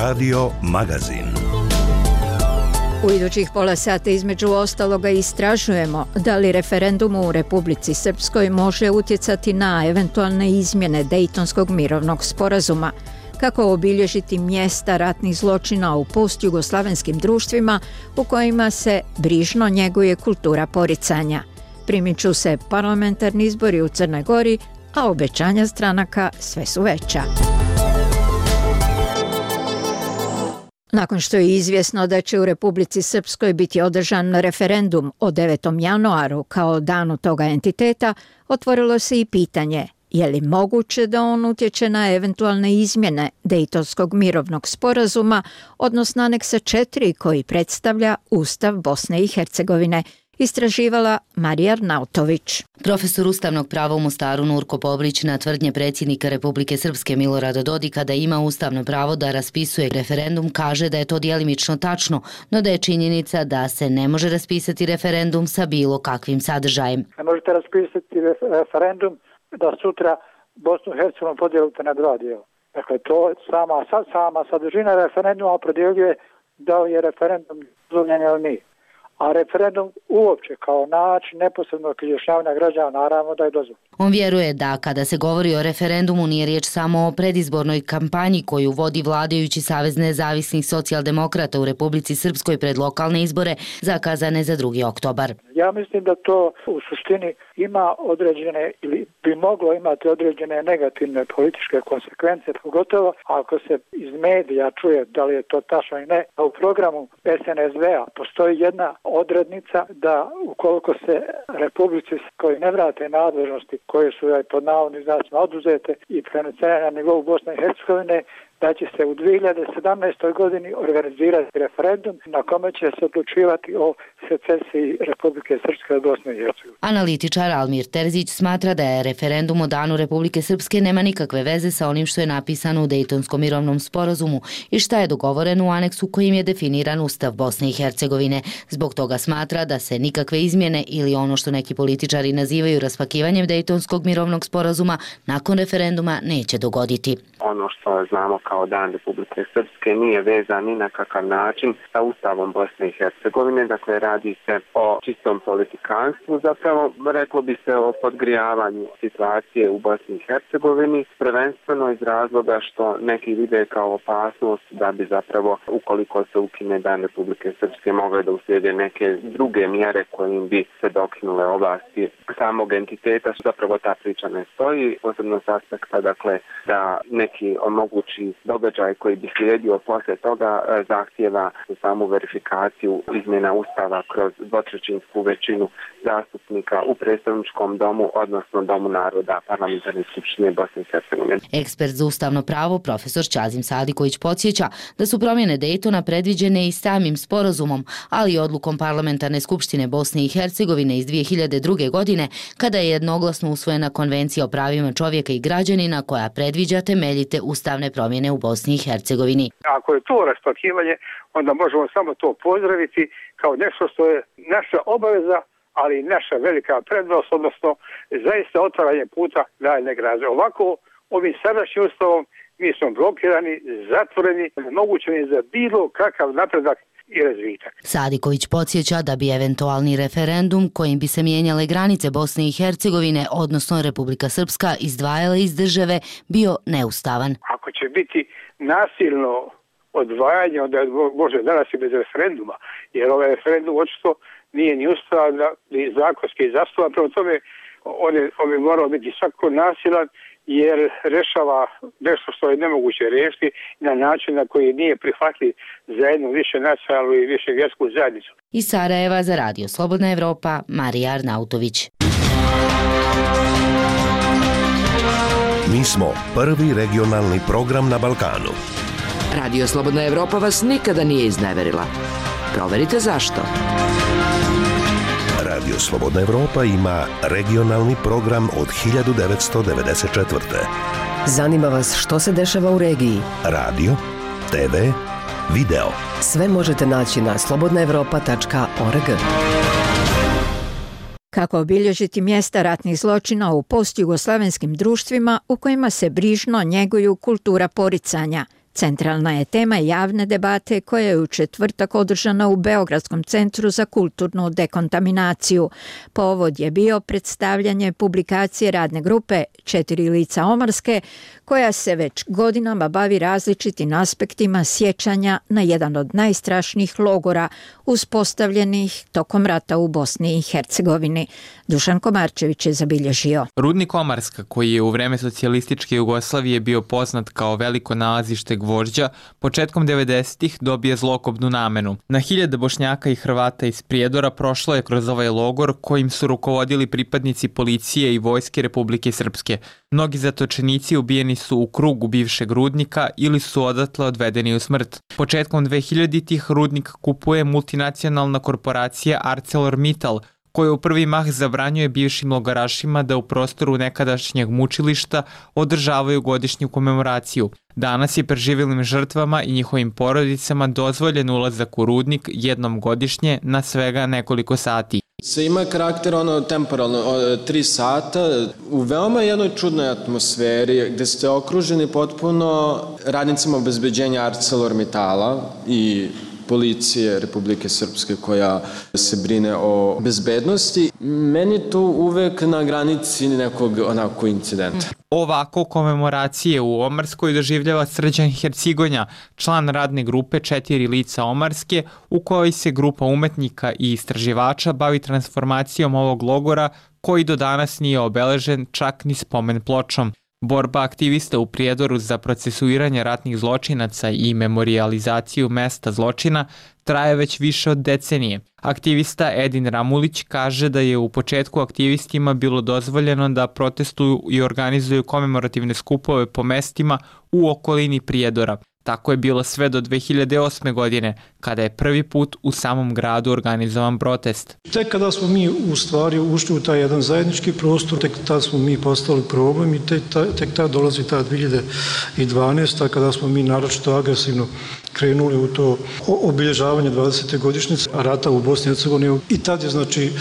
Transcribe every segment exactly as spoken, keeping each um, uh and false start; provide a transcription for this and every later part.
Radio Magazin. U idućih pola sata između ostaloga istražujemo da li referendum u Republici Srpskoj može utjecati na eventualne izmjene Dejtonskog mirovnog sporazuma, kako obilježiti mjesta ratnih zločina u postjugoslavenskim društvima u kojima se brižno njeguje kultura poricanja. Primiču se parlamentarni izbori u Crnoj Gori, a obećanja stranaka sve su veća. Nakon što je izvjesno da će u Republici Srpskoj biti održan referendum o devetom januaru kao danu toga entiteta, otvorilo se i pitanje je li moguće da on utječe na eventualne izmjene Dejtonskog mirovnog sporazuma, odnosno aneksa četiri koji predstavlja Ustav Bosne i Hercegovine, istraživala Marija Arnautović. Profesor ustavnog prava u Mostaru Nurko Pobrić na tvrdnje predsjednika Republike Srpske Milorada Dodika da ima ustavno pravo da raspisuje referendum kaže da je to djelimično tačno, no da je činjenica da se ne može raspisati referendum sa bilo kakvim sadržajem. Ne možete raspisati referendum da sutra Bosnu i Hercegovinu podijelite na dva dijela. Dakle, to sama, sama sadržina referenduma opredjeljuje da li je referendum dozvoljen ili nije. A referendum uopće kao način neposrednog izjašnjavanja građana naravno da je dozvoljen. On vjeruje da kada se govori o referendumu nije riječ samo o predizbornoj kampanji koju vodi vladajući Savez nezavisnih socijaldemokrata u Republici Srpskoj pred lokalne izbore zakazane za drugi oktobar. Ja mislim da to u suštini ima određene ili bi moglo imati određene negativne političke konsekvence, pogotovo ako se iz medija čuje da li je to tačno i ne. U programu S N S D-a postoji jedna odrednica da ukoliko se Republici koji ne vrate nadležnosti koje su pod navodnim znacima oduzete i prenesene na nivou Bosne i Hercegovine, da će se u dvije hiljade sedamnaestoj godini organizirati referendum na kome će se odlučivati o secesiji Republike Srpske od Bosne i Hercegovine. Analitičar Almir Terzić smatra da je referendum o danu Republike Srpske nema nikakve veze sa onim što je napisano u Dejtonskom mirovnom sporazumu i šta je dogovoreno u aneksu kojim je definiran Ustav Bosne i Hercegovine. Zbog toga smatra da se nikakve izmjene ili ono što neki političari nazivaju raspakivanjem Dejtonskog mirovnog sporazuma nakon referenduma neće dogoditi. Ono što znamo kao dan Republike Srpske nije vezan ni na kakav način sa Ustavom Bosne i Hercegovine, dakle radi se o čistom politikanstvu, zapravo reklo bi se o podgrijavanju situacije u Bosni i Hercegovini, prvenstveno iz razloga što neki vide kao opasnost da bi zapravo ukoliko se ukine dan Republike Srpske mogle da uslijede neke druge mjere kojim bi se dokinule ovlasti samog entiteta, zapravo ta priča ne stoji, posebno s aspekta dakle da neki omogući događaj koji bi slijedio poslije toga zahtjeva samu verifikaciju izmjena Ustava kroz dvotrećinsku većinu zastupnika u predstavničkom domu, odnosno Domu naroda Parlamentarne skupštine Bosne i Hercegovine. Ekspert za ustavno pravo profesor Čazim Sadiković podsjeća da su promjene Dejtona predviđene i samim sporazumom, ali i odlukom Parlamentarne skupštine Bosne i Hercegovine iz dvije hiljade druge. godine, kada je jednoglasno usvojena Konvencija o pravima čovjeka i građanina koja predviđa temeljite ustavne promjene u Bosni i Hercegovini. Ako je to raspakivanje, onda možemo samo to pozdraviti kao nešto što je naša obaveza, ali i naša velika prednost, odnosno zaista otvaranje puta daljnjeg razvoja. Ovako, ovim sadašnjim ustavom mi smo blokirani, zatvoreni, nemogućeni za bilo kakav napredak i razvitak. Sadiković podsjeća da bi eventualni referendum kojim bi se mijenjale granice Bosne i Hercegovine, odnosno Republika Srpska izdvajala iz države, bio neustavan. Ako će biti nasilno odvajanje, onda može danas i bez referenduma, jer ovaj referendum očito nije ni ustavan, ni zakonski zastupan, prema tome on je, on bi morao biti svako nasilan, jer rešava nešto što je nemoguće riješiti na način na koji nije prihvatljiv za jednu više nacionalnu i više vjersku zajednicu. Iz Sarajeva za Radio Slobodna Evropa, Marija Arnautović. Mi smo prvi regionalni program na Balkanu. Radio Slobodna Evropa vas nikada nije izneverila. Proverite zašto. Radio Slobodna Evropa ima regionalni program od hiljadu devetsto devedeset četvrte. Zanima vas što se dešava u regiji? Radio, te ve, video. Sve možete naći na slobodna evropa tačka org. Kako obilježiti mjesta ratnih zločina u postjugoslavenskim društvima u kojima se brižno njeguju kultura poricanja, Centralna je tema javne debate koja je u četvrtak održana u Beogradskom centru za kulturnu dekontaminaciju. Povod je bio predstavljanje publikacije radne grupe Četiri lica Omarske, koja se već godinama bavi različitim aspektima sjećanja na jedan od najstrašnijih logora uspostavljenih tokom rata u Bosni i Hercegovini. Dušan Komarčević je zabilježio. Rudnik Omarska, koji je u vreme socijalističke Jugoslavije bio poznat kao veliko nalazište gvožđa, početkom devedesetih dobije zlokobnu namenu. Na hiljade Bošnjaka i Hrvata iz Prijedora prošlo je kroz ovaj logor kojim su rukovodili pripadnici policije i vojske Republike Srpske. Mnogi zatočenici ubijeni su u krugu bivšeg rudnika ili su odatle odvedeni u smrt. Početkom dvehiljaditih rudnik kupuje multinacionalna korporacija ArcelorMittal, koja u prvi mah zabranjuje bivšim logorašima da u prostoru nekadašnjeg mučilišta održavaju godišnju komemoraciju. Danas je preživelim žrtvama i njihovim porodicama dozvoljen ulazak u rudnik jednom godišnje na svega nekoliko sati. Se ima karakter ono temporalno, tri sata, u veoma jednoj čudnoj atmosferi gde ste okruženi potpuno radnicima obezbeđenja ArcelorMittala i policije Republike Srpske koja se brine o bezbednosti. Meni je to uvek na granici nekog onako incidenta. Ovako komemoracije u Omarskoj doživljava Srđan Hercigonja, član radne grupe Četiri lica Omarske, u kojoj se grupa umetnika i istraživača bavi transformacijom ovog logora koji do danas nije obeležen čak ni spomen pločom. Borba aktivista u Prijedoru za procesuiranje ratnih zločinaca i memorijalizaciju mesta zločina traje već više od decenije. Aktivista Edin Ramulić kaže da je u početku aktivistima bilo dozvoljeno da protestuju i organizuju komemorativne skupove po mestima u okolini Prijedora. Tako je bilo sve do dve hiljade osme. godine, kada je prvi put u samom gradu organizovan protest. Tek kada smo mi u stvari ušli u taj jedan zajednički prostor, tek tad smo mi postali problem i tek, tek tad dolazi ta dve hiljade dvanaesta. kada smo mi naročito agresivno krenuli u to obilježavanje dvadesete godišnjice rata u Bosni i Hercegovini. I tad je znači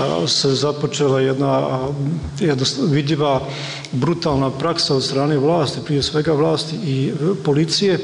se započela jedna, jedna vidljiva brutalna praksa od strane vlasti, prije svega vlasti i policije,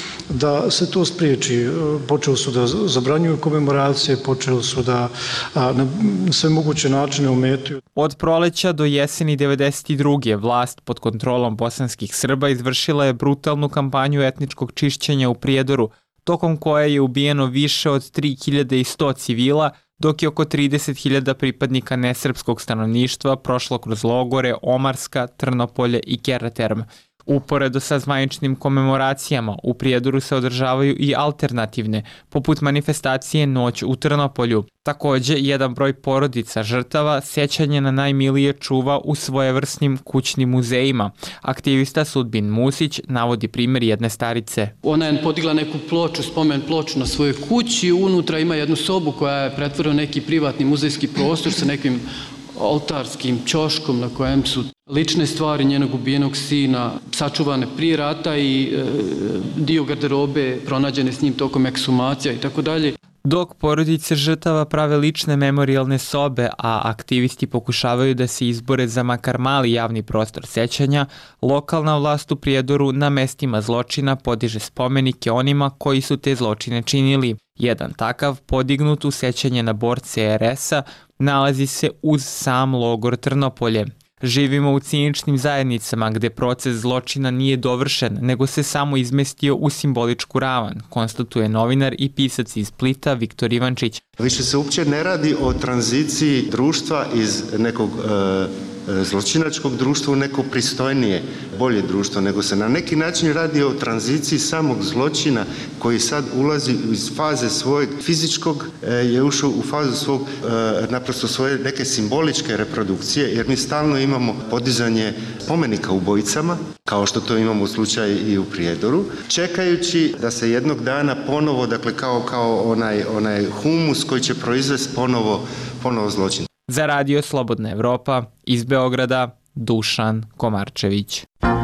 da se to spriječi. Počeli su da zabranjuju komemoracije, počeli su da na sve moguće načine ometaju. Od proleća do jeseni devedeset druge. vlast pod kontrolom bosanskih Srba izvršila je brutalnu kampanju etničkog čišćenja u Prijedoru, tokom koje je ubijeno više od tri hiljade sto civila, dok je oko trideset hiljada pripadnika nesrpskog stanovništva prošlo kroz logore Omarska, Trnopolje i Keraterm. Uporedo sa zvaničnim komemoracijama, u Prijedoru se održavaju i alternativne, poput manifestacije Noć u Trnopolju. Takođe, jedan broj porodica žrtava sjećanje na najmilije čuva u svojevrsnim kućnim muzejima. Aktivista Sudbin Musić navodi primjer jedne starice. Ona je podigla neku ploču, spomen ploču na svojoj kući, unutra ima jednu sobu koja je pretvorila neki privatni muzejski prostor sa nekim oltarskim ćoškom na kojem su lične stvari njenog ubijenog sina sačuvane prije rata i e, dio garderobe pronađene s njim tokom ekshumacija i tako dalje. Dok porodice žrtava prave lične memorijalne sobe, a aktivisti pokušavaju da se izbore za makar mali javni prostor sećanja, lokalna vlast u Prijedoru na mestima zločina podiže spomenike onima koji su te zločine činili. Jedan takav, podignut u sećanje na borce er es a, nalazi se uz sam logor Trnopolje. Živimo u ciničnim zajednicama gde proces zločina nije dovršen, nego se samo izmestio u simboličku ravan, konstatuje novinar i pisac iz Splita Viktor Ivančić. Više se uopće ne radi o tranziciji društva iz nekog e, zločinačkog društva u neko pristojnije, bolje društvo, nego se na neki način radi o tranziciji samog zločina koji sad ulazi iz faze svojeg fizičkog, je ušao u fazu svog, naprosto svoje neke simboličke reprodukcije, jer mi stalno imamo podizanje spomenika ubojicama, kao što to imamo u slučaju i u Prijedoru, čekajući da se jednog dana ponovo, dakle kao, kao onaj, onaj humus koji će proizvesti ponovo, ponovo zločin. Za Radio Slobodna Evropa, iz Beograda, Dušan Komarčević.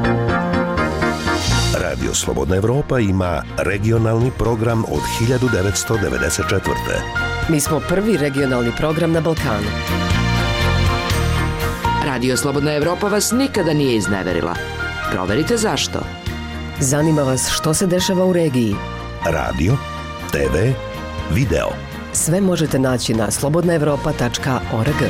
Radio Slobodna Evropa ima regionalni program od hiljadu devetsto devedeset četvrte. Mi smo prvi regionalni program na Balkanu. Radio Slobodna Evropa vas nikada nije izneverila. Proverite zašto. Zanima vas što se dešava u regiji? Radio, te ve, video. Sve možete naći na slobodna evropa tačka org.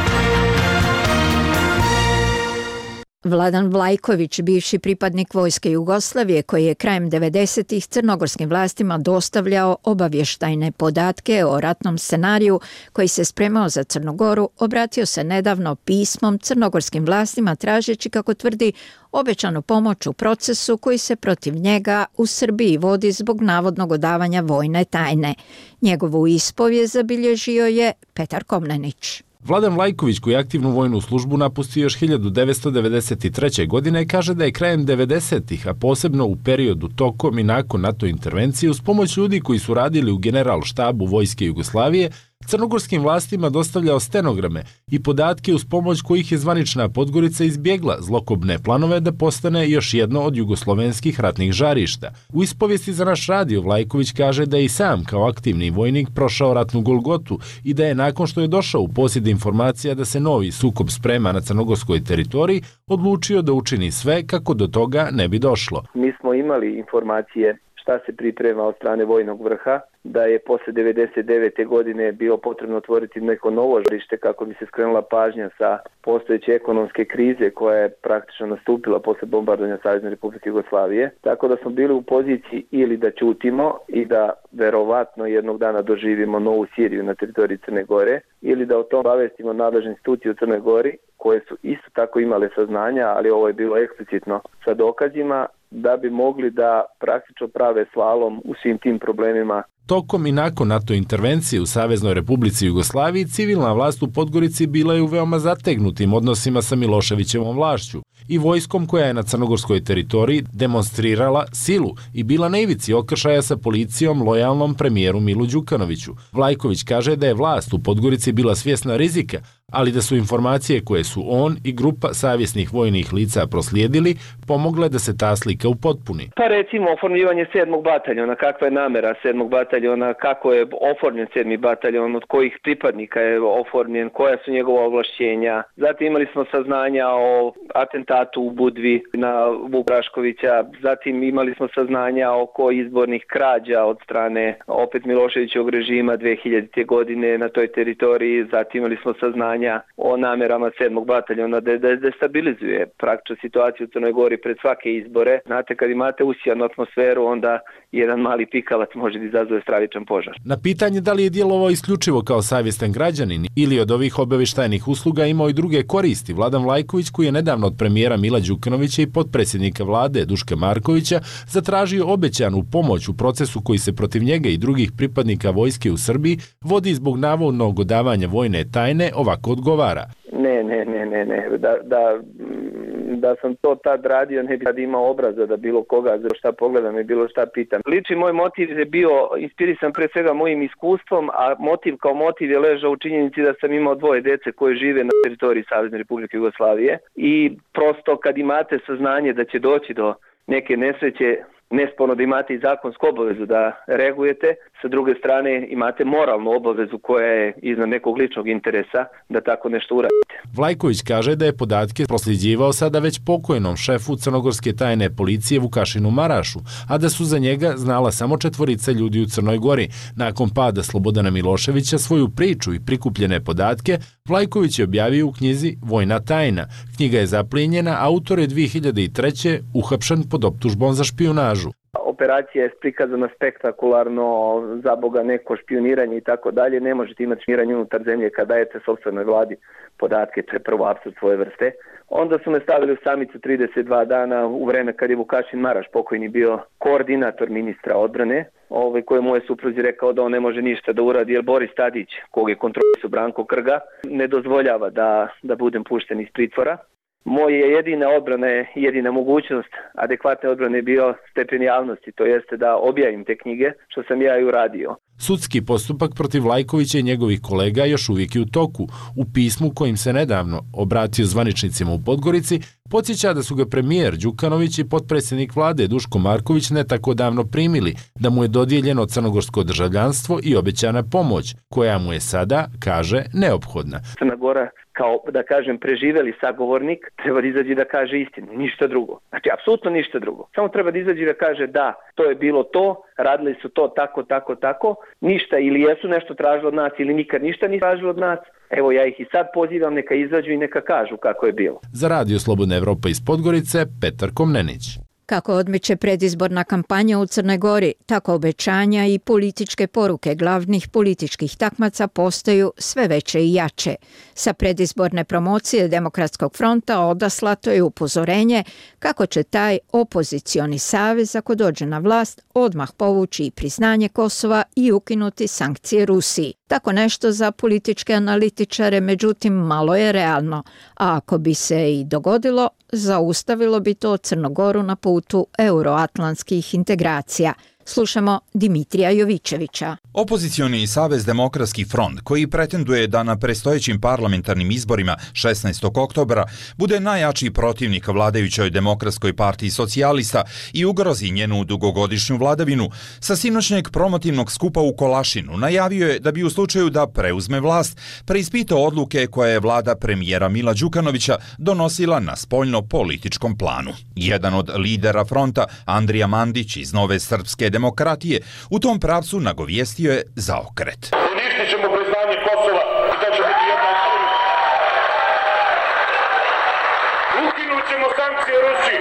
Vladan Vlajković, bivši pripadnik Vojske Jugoslavije, koji je krajem devedesetih crnogorskim vlastima dostavljao obavještajne podatke o ratnom scenariju koji se spremao za Crnu Goru, obratio se nedavno pismom crnogorskim vlastima tražeći, kako tvrdi, obećanu pomoć u procesu koji se protiv njega u Srbiji vodi zbog navodnog odavanja vojne tajne. Njegovu ispovijest zabilježio je Petar Komnenić. Vladan Vlajković, koji je aktivnu vojnu službu napustio još hiljadu devetsto devedeset treće. godine, kaže da je krajem devedesetih, a posebno u periodu tokom i nakon NATO intervencije, uz pomoć ljudi koji su radili u general štabu Vojske Jugoslavije, crnogorskim vlastima dostavljao stenograme i podatke uz pomoć kojih je zvanična Podgorica izbjegla zlokobne planove da postane još jedno od jugoslovenskih ratnih žarišta. U ispovijesti za naš radio Vlajković kaže da je i sam kao aktivni vojnik prošao ratnu golgotu i da je nakon što je došao u posjed informacija da se novi sukob sprema na crnogorskoj teritoriji, odlučio da učini sve kako do toga ne bi došlo. Mi smo imali informacije šta se priprema od strane vojnog vrha, da je posle devedeset devete. godine bilo potrebno otvoriti neko novo žarište kako bi se skrenula pažnja sa postojeće ekonomske krize koja je praktično nastupila posle bombardovanja Savezne Republike Jugoslavije. Tako da smo bili u poziciji ili da ćutimo i da verovatno jednog dana doživimo novu Siriju na teritoriji Crne Gore, ili da o tom obavestimo nadležne institucije u Crnoj Gori, koje su isto tako imale saznanja, ali ovo je bilo eksplicitno sa dokazima, da bi mogli da praktično prave slalom u svim tim problemima. Tokom i nakon NATO intervencije u Saveznoj Republici Jugoslaviji, civilna vlast u Podgorici bila je u veoma zategnutim odnosima sa Miloševićevom vlašću i vojskom koja je na crnogorskoj teritoriji demonstrirala silu i bila na ivici okršaja sa policijom lojalnom premijeru Milu Đukanoviću. Vlajković kaže da je vlast u Podgorici bila svjesna rizika, ali da su informacije koje su on i grupa savjesnih vojnih lica proslijedili pomogle da se ta slika upotpuni. Pa recimo oformljivanje sedmog bataljona, kakva je namera sedmog bataljona, kako je oformljen sedmi bataljon, od kojih pripadnika je oformljen, koja su njegova ovlašćenja. Zatim imali smo saznanja o atentatu u Budvi na Vuk Raškovića, zatim imali smo saznanja oko izbornih krađa od strane opet Miloševićevog režima dve hiljadite. godine na toj teritoriji, zatim imali smo saznanja o namerama sedmog bataljona da da destabilizuje praktično situaciju u Crnoj Gori pred svake izbore. Znate, kad imate usijanu atmosferu, onda jedan mali pikavac može da izazove stravičan požar. Na pitanje da li je djelovao isključivo kao savjestan građanin ili od ovih obavještajnih usluga imao i druge koristi, Vladan Vlajković, koji je nedavno od premijera Mila Đukanovića i potpredsjednika vlade Duška Markovića zatražio obećanu pomoć u procesu koji se protiv njega i drugih pripadnika vojske u Srbiji vodi zbog navodnog odavanja vojne tajne, ovako odgovara. Ne, ne, ne, ne, ne. Da, da, da sam to tad radio, ne bi tad imao obraza da bilo koga za šta pogledam i bilo šta pitam. Lični moj motiv je bio inspirisan pre svega mojim iskustvom, a motiv kao motiv je ležao u činjenici da sam imao dvoje dece koje žive na teritoriji Savezne Republike Jugoslavije i prosto kad imate saznanje da će doći do neke nesreće, nesporno da imate i zakonsku obavezu da reagujete, sa druge strane imate moralnu obavezu koja je iznad nekog ličnog interesa da tako nešto uradite. Vlajković kaže da je podatke prosljeđivao sada već pokojnom šefu crnogorske tajne policije Vukašinu Marašu, a da su za njega znala samo četvorica ljudi u Crnoj Gori. Nakon pada Slobodana Miloševića svoju priču i prikupljene podatke Vlajković je objavio u knjizi Vojna tajna. Knjiga je zaplijenjena, autor je dve hiljade treće. uhapšen pod optužbom za špijunažu. Operacija je prikazana spektakularno, za Boga neko špioniranje i tako dalje. Ne možete imati špioniranje unutar zemlje kada dajete sopstvenoj vladi podatke, to je prvo apsurd svoje vrste. Onda su me stavili u samicu trideset dva dana u vreme kad je Vukašin Maraš pokojni bio koordinator ministra odbrane, ovaj, kojemu je supruzi rekao da on ne može ništa da uradi, jer Boris Tadić, kog je kontrolisao Branko Krga, ne dozvoljava da, da budem pušten iz pritvora. Moja jedina odbrana je, jedina mogućnost adekvatne odbrane je bio stepen javnosti, to jeste da objavim te knjige, što sam ja i uradio. Sudski postupak protiv Vlajkovića i njegovih kolega još uvijek je u toku. U pismu kojim se nedavno obratio zvaničnicima u Podgorici, Podsjeća da su ga premijer Đukanović i potpredsjednik vlade Duško Marković ne tako davno primili, da mu je dodijeljeno crnogorsko državljanstvo i obećana pomoć, koja mu je sada, kaže, neophodna. Crna Gora kao, da kažem, preživeli sagovornik, treba da izađe da kaže istinu, ništa drugo. Znači, apsolutno ništa drugo. Samo treba da izađe da kaže da, to je bilo to, radili su to tako, tako, tako, ništa ili jesu nešto tražili od nas ili nikad ništa nisu tražili od nas. Evo, ja ih i sad pozivam, neka izađu i neka kažu kako je bilo. Za Radio Slobodna Evropa iz Podgorice, Petar Komnenić. Kako odmiče predizborna kampanja u Crnoj Gori, tako obećanja i političke poruke glavnih političkih takmaca postaju sve veće i jače. Sa predizborne promocije Demokratskog fronta odaslato je upozorenje kako će taj opozicioni savez, ako dođe na vlast, odmah povući i priznanje Kosova i ukinuti sankcije Rusiji. Tako nešto za političke analitičare, međutim, malo je realno, a ako bi se i dogodilo, zaustavilo bi to Crnogoru na putu euroatlantskih integracija. Slušamo Dimitrija Jovićevića. Opozicioni savez Demokratski front, koji pretenduje da na predstojećim parlamentarnim izborima šesnaestog oktobra bude najjači protivnik vladajućoj Demokratskoj partiji socijalista i ugrozi njenu dugogodišnju vladavinu, sa sinoćnjeg promotivnog skupa u Kolašinu najavio je da bi u slučaju da preuzme vlast preispitao odluke koje je vlada premijera Mila Đukanovića donosila na spoljno-političkom planu. Jedan od lidera fronta, Andrija Mandić iz Nove srpske demokratije, u tom pravcu nagovijestio je zaokret. Uništit ćemo priznanje Kosova i to će biti jedna od prvih. Ukinut ćemo sankcije Rusiji.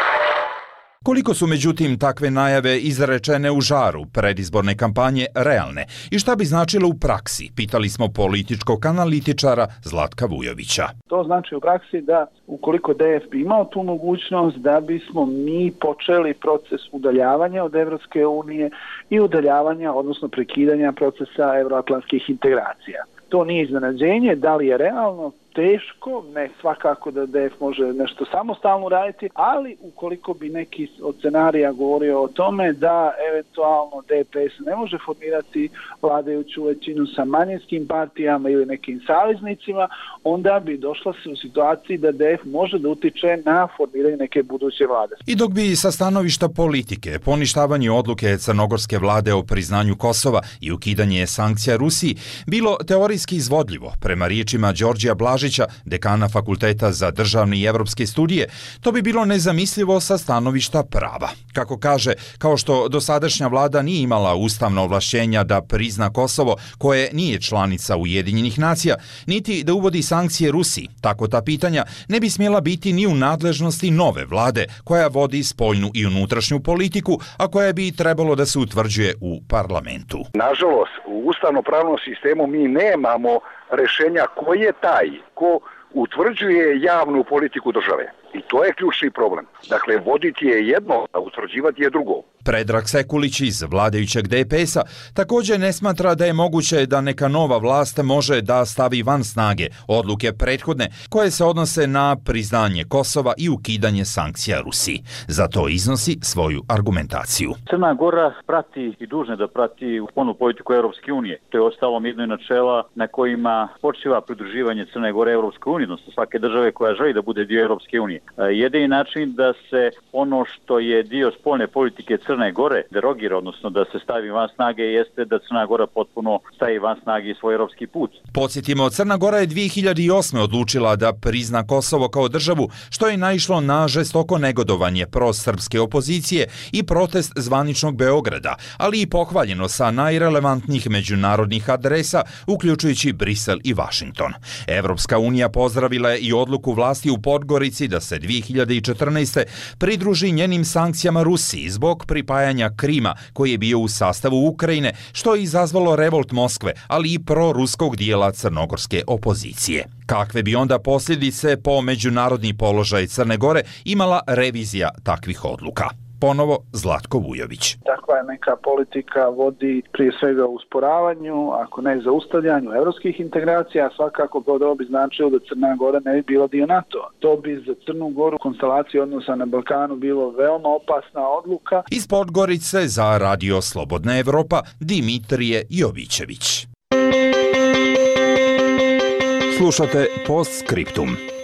Koliko su međutim takve najave izrečene u žaru predizborne kampanje realne i šta bi značilo u praksi, pitali smo političkog analitičara Zlatka Vujovića. To znači u praksi da ukoliko D F bi imao tu mogućnost da bismo mi počeli proces udaljavanja od Evropske unije i udaljavanja, odnosno prekidanja procesa euroatlantskih integracija. To nije iznenađenje, da li je realno? Teško, ne svakako da D F može nešto samostalno raditi, ali ukoliko bi neki od scenarija govorio o tome da eventualno D P S ne može formirati vladajuću većinu sa manjinskim partijama ili nekim saveznicima, onda bi došla se u situaciji da D F može da utiče na formiranje neke buduće vlade. I dok bi sa stanovišta politike poništavanje odluke crnogorske vlade o priznanju Kosova i ukidanje sankcija Rusiji bilo teorijski izvodljivo, prema riječima Đorđija Blažića, dekana Fakulteta za državne i evropske studije, to bi bilo nezamislivo sa stanovišta prava. Kako kaže, kao što dosadašnja vlada nije imala ustavna ovlašćenja da prizna Kosovo, koje nije članica Ujedinjenih nacija, niti da uvodi sankcije Rusiji, tako ta pitanja ne bi smjela biti ni u nadležnosti nove vlade, koja vodi spoljnu i unutrašnju politiku, a koja bi trebalo da se utvrđuje u parlamentu. Nažalost, u ustavno-pravnom sistemu mi nemamo rešenja ko je taj, ko utvrđuje javnu politiku države. I to je ključni problem. Dakle, voditi je jedno, a utvrđivati je drugo. Predrag Sekulić iz vladajućeg D P S-a također ne smatra da je moguće da neka nova vlast može da stavi van snage odluke prethodne koje se odnose na priznanje Kosova i ukidanje sankcija Rusiji. Zato iznosi svoju argumentaciju. Crna Gora prati i dužna da prati spoljnu politiku Europske unije. To je ostalom jedno načela na kojima počiva pridruživanje Crne Gore Europske unije, odnosno svake države koja želi da bude dio Europske unije. Jedini način da se ono što je dio spoljne politike Crne Gore derogira, odnosno da se stavi van snage, jeste da Crna Gora potpuno stavi van snage svoj europski put. Podsjetimo, Crna Gora je dvije hiljade osme odlučila da prizna Kosovo kao državu, što je naišlo na žestoko negodovanje prosrpske opozicije i protest zvaničnog Beograda, ali i pohvaljeno sa najrelevantnijih međunarodnih adresa, uključujući Brisel i Vašington. Evropska unija pozdravila je i odluku vlasti u Podgorici da se dvije hiljade četrnaeste. pridruži njenim sankcijama Rusiji zbog pripajanja Krima, koji je bio u sastavu Ukrajine, što je izazvalo revolt Moskve, ali i proruskog dijela crnogorske opozicije. Kakve bi onda posljedice po međunarodni položaj Crne Gore imala revizija takvih odluka? Ponovo Zlatko Vujović. Takva je neka politika vodi prije svega u usporavanju, ako ne zaustavljanju evropskih integracija, svakako to bi značilo da Crna Gora ne bi bila dio NATO. To bi za Crnu Goru konstelacije odnosa na Balkanu bilo veoma opasna odluka. Iz Podgorice za Radio Slobodna Evropa, Dimitrije Jovićević. Slušate Postscriptum.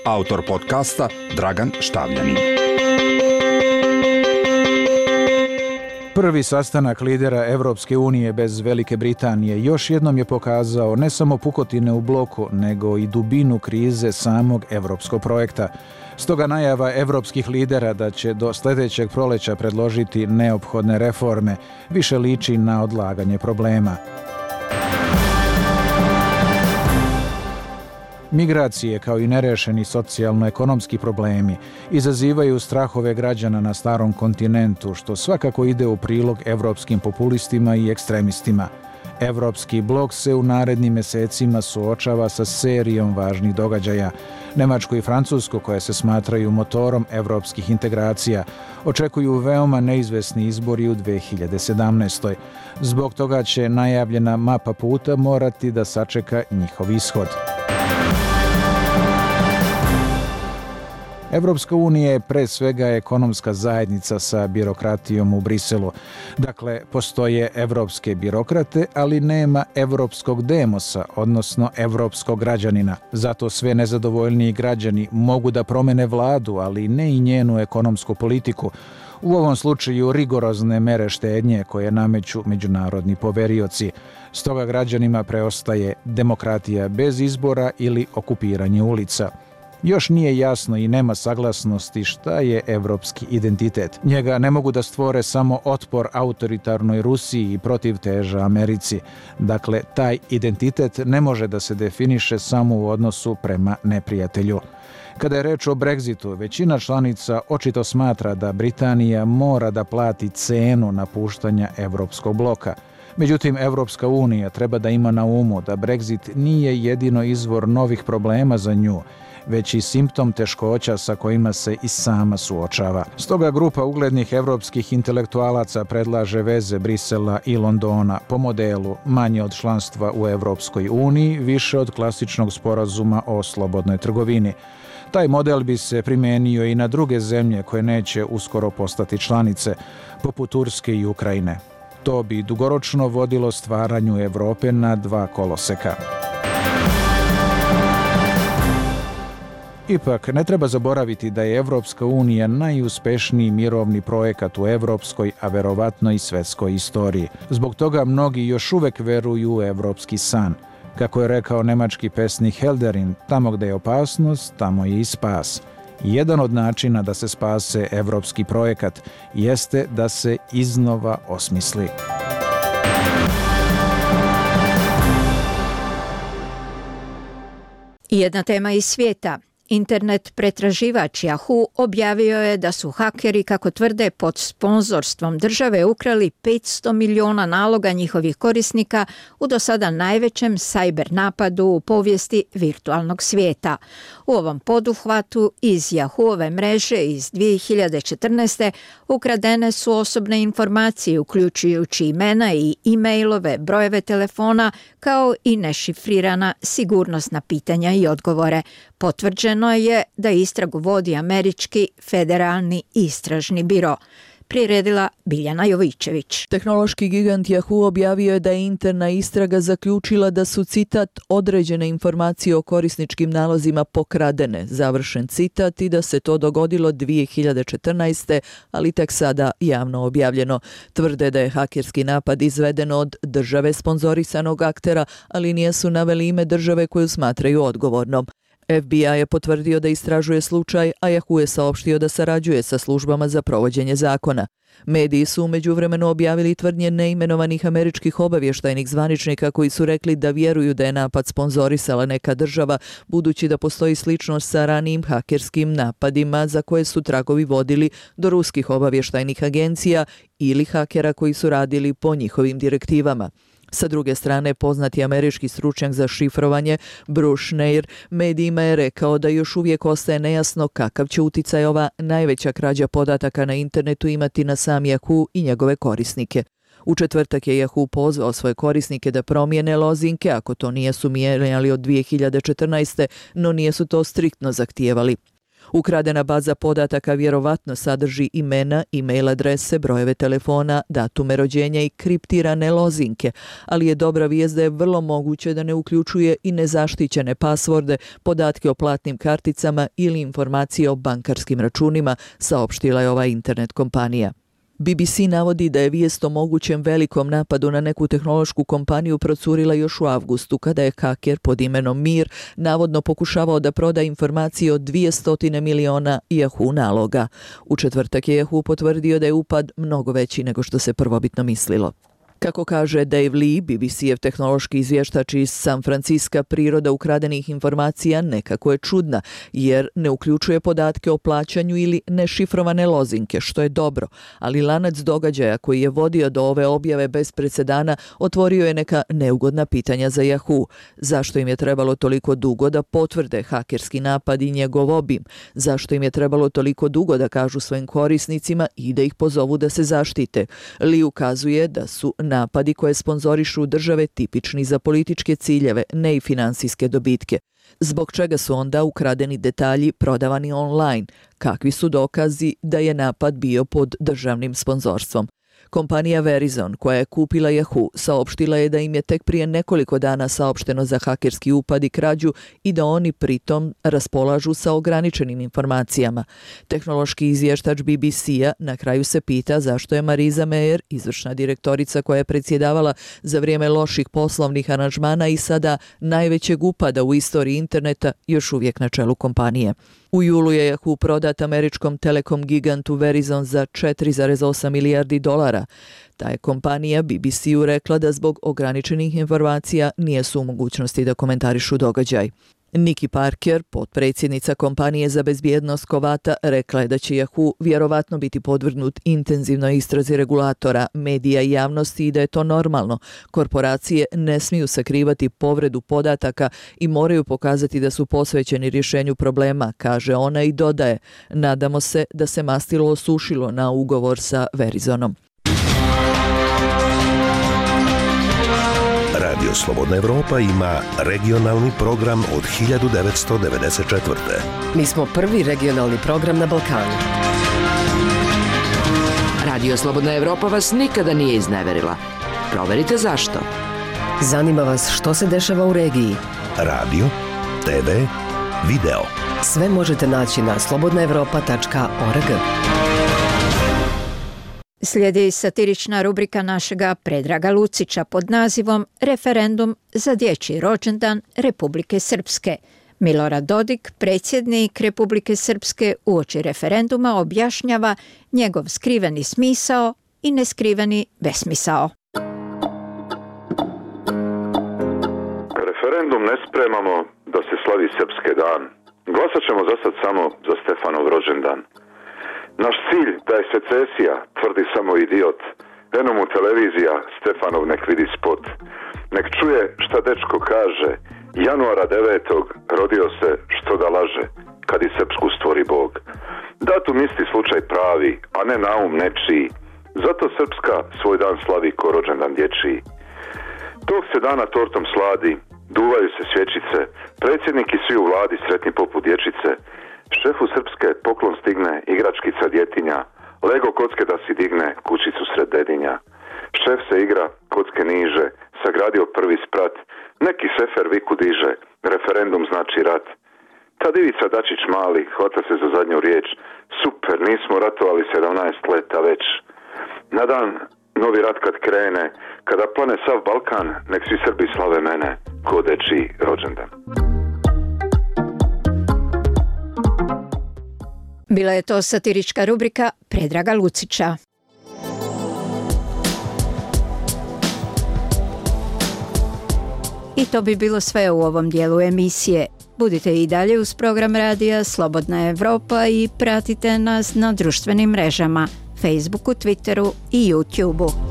Autor podcasta Dragan Štavljanin. Prvi sastanak lidera Evropske unije bez Velike Britanije još jednom je pokazao ne samo pukotine u bloku, nego i dubinu krize samog evropskog projekta. Stoga najava evropskih lidera da će do sljedećeg proleća predložiti neophodne reforme više liči na odlaganje problema. Migracije, kao i nerešeni socijalno-ekonomski problemi, izazivaju strahove građana na starom kontinentu, što svakako ide u prilog evropskim populistima i ekstremistima. Evropski blok se u narednim mesecima suočava sa serijom važnih događaja. Nemačko i Francusko, koje se smatraju motorom evropskih integracija, očekuju veoma neizvesni izbori u dve hiljade sedamnaestoj. Zbog toga će najavljena mapa puta morati da sačeka njihov ishod. Evropska unija je pre svega ekonomska zajednica sa birokratijom u Briselu. Dakle, postoje evropske birokrate, ali nema evropskog demosa, odnosno evropskog građanina. Zato sve nezadovoljniji građani mogu da promene vladu, ali ne i njenu ekonomsku politiku. U ovom slučaju rigorozne mere štednje koje nameću međunarodni poverioci. Stoga građanima preostaje demokratija bez izbora ili okupiranje ulica. Još nije jasno i nema saglasnosti šta je evropski identitet. Njega ne mogu da stvore samo otpor autoritarnoj Rusiji i protivteža Americi. Dakle, taj identitet ne može da se definiše samo u odnosu prema neprijatelju. Kada je reč o Brexitu, većina članica očito smatra da Britanija mora da plati cenu napuštanja evropskog bloka. Međutim, Evropska unija treba da ima na umu da Brexit nije jedino izvor novih problema za nju, već i simptom teškoća sa kojima se i sama suočava. Stoga grupa uglednih evropskih intelektualaca predlaže veze Brisela i Londona po modelu manje od članstva u Evropskoj uniji, više od klasičnog sporazuma o slobodnoj trgovini. Taj model bi se primenio i na druge zemlje koje neće uskoro postati članice, poput Turske i Ukrajine. To bi dugoročno vodilo stvaranju Evrope na dva koloseka. Ipak, ne treba zaboraviti da je Evropska unija najuspešniji mirovni projekat u evropskoj, a verovatno i svetskoj istoriji. Zbog toga mnogi još uvek veruju u evropski san. Kako je rekao nemački pesnik Helderin, tamo gde je opasnost, tamo je i spas. Jedan od načina da se spase evropski projekat jeste da se iznova osmisli. Jedna tema iz svijeta. Internet pretraživač Yahoo objavio je da su hakeri, kako tvrde, pod sponzorstvom države ukrali petsto miliona naloga njihovih korisnika u do sada najvećem cyber napadu u povijesti virtualnog svijeta. U ovom poduhvatu iz Yahoo-ove mreže iz dvije hiljade četrnaeste. ukradene su osobne informacije, uključujući imena i e-mailove, brojeve telefona, kao i nešifrirana sigurnosna pitanja i odgovore. Potvrđeno je da istragu vodi Američki federalni istražni biro. Priredila Biljana Jovićević. Tehnološki gigant Yahoo objavio je da je interna istraga zaključila da su, citat, određene informacije o korisničkim nalozima pokradene, završen citat, i da se to dogodilo dvije hiljade četrnaeste. ali tek sada javno objavljeno. Tvrde da je hakerski napad izveden od države sponzorisanog aktera, ali nisu naveli ime države koju smatraju odgovornom. F B I je potvrdio da istražuje slučaj, a Yahoo je saopštio da sarađuje sa službama za provođenje zakona. Mediji su u međuvremenu objavili tvrdnje neimenovanih američkih obavještajnih zvaničnika koji su rekli da vjeruju da je napad sponzorisala neka država, budući da postoji sličnost sa ranijim hakerskim napadima za koje su tragovi vodili do ruskih obavještajnih agencija ili hakera koji su radili po njihovim direktivama. Sa druge strane, poznati američki stručnjak za šifrovanje Bruce Schneier medijima je rekao da još uvijek ostaje nejasno kakav će uticaj ova najveća krađa podataka na internetu imati na sam Yahoo i njegove korisnike. U četvrtak je Yahoo pozvao svoje korisnike da promijene lozinke ako to nijesu mijenjali od dvije hiljade četrnaeste. no nijesu to striktno zahtijevali. Ukradena baza podataka vjerovatno sadrži imena, e-mail adrese, brojeve telefona, datume rođenja i kriptirane lozinke, ali je dobra vijest da je vrlo moguće da ne uključuje i nezaštićene pasvorde, podatke o platnim karticama ili informacije o bankarskim računima, saopštila je ova internet kompanija. B B C navodi da je vijest o mogućem velikom napadu na neku tehnološku kompaniju procurila još u avgustu, kada je haker pod imenom Mir navodno pokušavao da proda informacije od dvjesto miliona Yahoo naloga. U četvrtak je Yahoo potvrdio da je upad mnogo veći nego što se prvobitno mislilo. Kako kaže Dave Lee, B B C-ev tehnološki izvještač iz San Francisca, priroda ukradenih informacija nekako je čudna, jer ne uključuje podatke o plaćanju ili nešifrovane lozinke, što je dobro, ali lanac događaja koji je vodio do ove objave bez presedana otvorio je neka neugodna pitanja za Yahoo. Zašto im je trebalo toliko dugo da potvrde hakerski napad i njegov obim? Zašto im je trebalo toliko dugo da kažu svojim korisnicima i da ih pozovu da se zaštite? Lee ukazuje da su napadi koje sponzorišu države tipični za političke ciljeve, ne i finansijske dobitke. Zbog čega su onda ukradeni detalji prodavani online? Kakvi su dokazi da je napad bio pod državnim sponzorstvom? Kompanija Verizon, koja je kupila Yahoo, saopštila je da im je tek prije nekoliko dana saopšteno za hakerski upad i krađu i da oni pritom raspolažu sa ograničenim informacijama. Tehnološki izvještač B B C-a na kraju se pita zašto je Marisa Mayer, izvršna direktorica koja je predsjedavala za vrijeme loših poslovnih aranžmana i sada najvećeg upada u istoriji interneta, još uvijek na čelu kompanije. U julu je Yahoo prodat američkom telekom gigantu Verizon za četiri zarez osam milijardi dolara. Ta je kompanija B B C-u rekla da zbog ograničenih informacija nije su u mogućnosti da komentarišu događaj. Nikki Parker, potpredsjednica kompanije za bezbjednost Kovata, rekla je da će Yahoo vjerovatno biti podvrgnut intenzivnoj istrazi regulatora, medija i javnosti i da je to normalno. Korporacije ne smiju sakrivati povredu podataka i moraju pokazati da su posvećeni rješenju problema, kaže ona i dodaje: nadamo se da se mastilo osušilo na ugovor sa Verizonom. Radio Slobodna Evropa ima regionalni program od hiljadu devetsto devedeset četvrte. Mi smo prvi regionalni program na Balkanu. Radio Slobodna Evropa vas nikada nije izneverila. Proverite zašto. Zanima vas što se dešava u regiji. Radio, te ve, video. Sve možete naći na slobodna evropa tačka org. Slijedi satirična rubrika našega Predraga Lucića pod nazivom Referendum za dječji rođendan Republike Srpske. Milorad Dodik, predsjednik Republike Srpske, uoči referenduma objašnjava njegov skriveni smisao i neskriveni besmisao. Referendum ne spremamo da se slavi Srpske dan. Glasat ćemo za sad samo za Stefanov rođendan. Naš cilj da je secesija, tvrdi samo idiot. Eno mu televizija, Stefanov nek vidi spot. Nek čuje šta dečko kaže. Januara devetog rodio se što da laže, kad i Srpsku stvori Bog. Datum isti slučaj pravi, a ne naum nečiji. Zato Srpska svoj dan slavi ko rođendan dječiji. Tog se dana tortom sladi, duvaju se svječice, predsjednik i svi u vladi sretni poput dječice. Šefu Srpske poklon stigne igračkica djetinja, Lego kocke da si digne kućicu sred dedinja. Šef se igra, kocke niže, sagradio prvi sprat, neki sefer viku diže, referendum znači rat. Ta Divica Dačić mali hvata se za zadnju riječ, super, nismo ratovali sedamnaest leta već. Na dan novi rat kad krene, kada plane sav Balkan, nek svi Srbi slave mene, ko dečiji rođendan. Bila je to satirička rubrika Predraga Lucića. I to bi bilo sve u ovom dijelu emisije. Budite i dalje uz program radija Slobodna Evropa i pratite nas na društvenim mrežama, Facebooku, Twitteru i YouTubeu.